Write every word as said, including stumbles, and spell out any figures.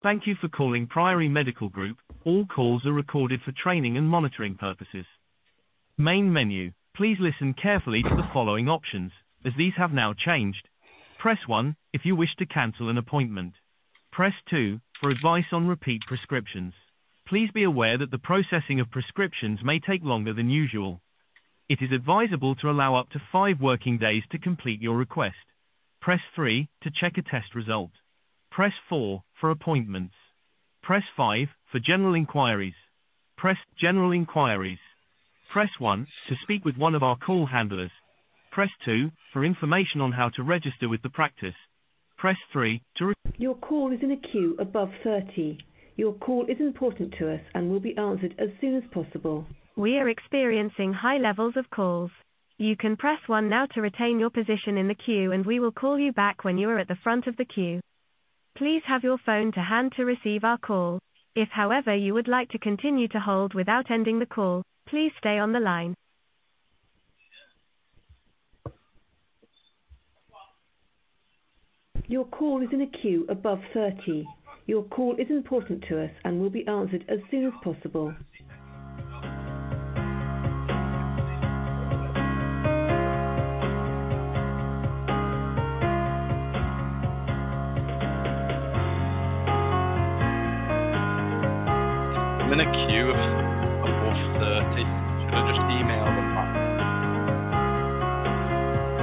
Thank you for calling Priory Medical Group. All calls are recorded for training and monitoring purposes. Main menu. Please listen carefully to the following options, as these have now changed. Press one if you wish to cancel an appointment. Press two for advice on repeat prescriptions. Please be aware that the processing of prescriptions may take longer than usual. It is advisable to allow up to five working days to complete your request. Press three to check a test result. Press four for appointments. Press five for general inquiries. Press general inquiries. Press one to speak with one of our call handlers. Press two for information on how to register with the practice. Press three to... Re- Your call is in a queue above thirty. Your call is important to us and will be answered as soon as possible. We are experiencing high levels of calls. You can press one now to retain your position in the queue, and we will call you back when you are at the front of the queue. Please have your phone to hand to receive our call. If, however, you would like to continue to hold without ending the call, please stay on the line. Your call is in a queue above thirty. Your call is important to us and will be answered as soon as possible. I'm in a queue of above thirty. Should I just email them?